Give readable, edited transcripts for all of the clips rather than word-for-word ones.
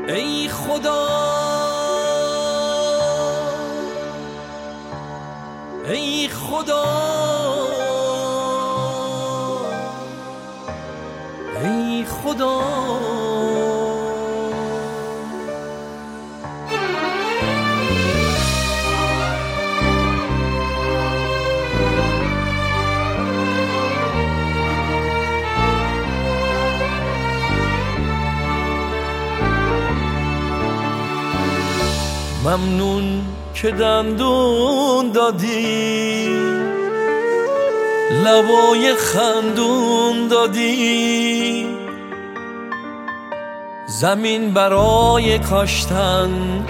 ای خدا ای خدا ای خدا ممنون که دندون دادی، لبای خندون دادی، زمین برای کاشتن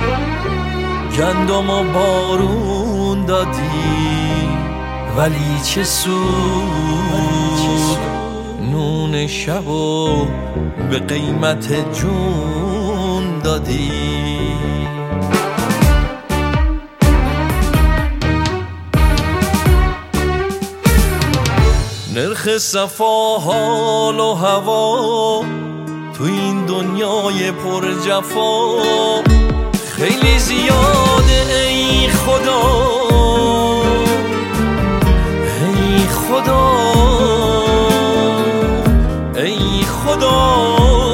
گندم و بارون دادی. ولی چه سود نون شبو به قیمت جون دادی. نرخ صفا حال و هوا تو این دنیای پر جفا خیلی زیاده. ای خدا ای خدا ای خدا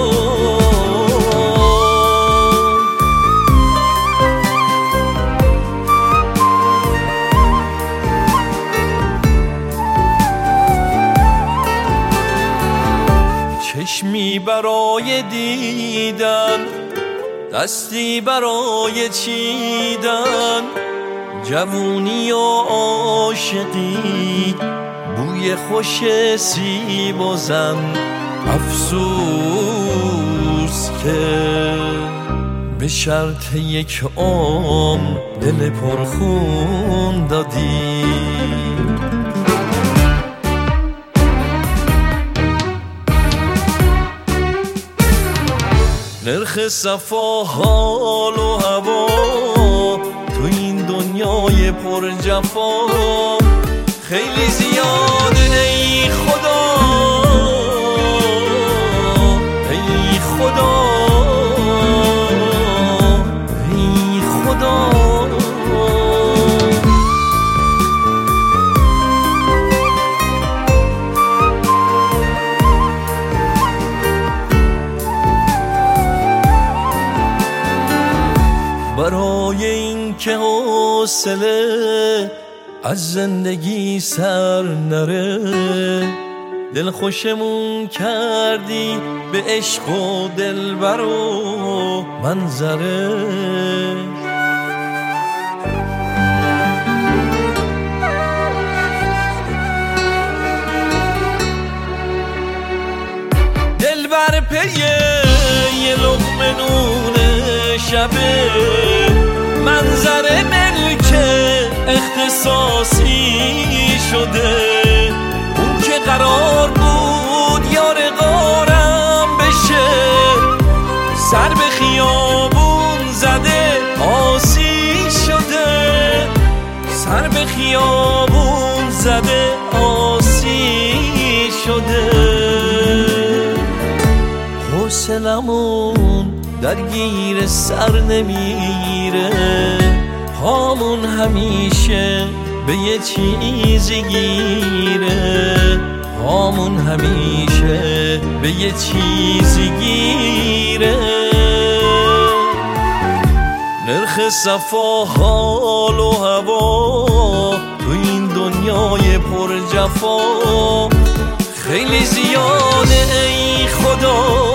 چشمی برای دیدن، دستی برای چیدن، جوونی و عاشقی، بوی خوش سیب و زن. افسوس که به شرط یک عمر دل پرخون دادی. نرخ صفا حال و هوا تو این دنیای پر جفا خیلی زیاده. ای خدا ای خدا ای خدا برای این که حوصله از زندگی سر نره، دل خوشمون کردی به عشق و دلبر و منظره. دلبر پیه یه لقمه نون شبه، منظر ملک اختصاصی شده. اون که قرار بود یار غارم بشه، سر به خیابون زده آسی شده، سر به خیابون زده آسی شده. حوصلمون درگیر سر نمیره، پامون همیشه به یه چیزی گیره، پامون همیشه به یه چیزی گیره. نرخ صفا حال و هوا تو این دنیای پر جفا خیلی زیاده. ای خدا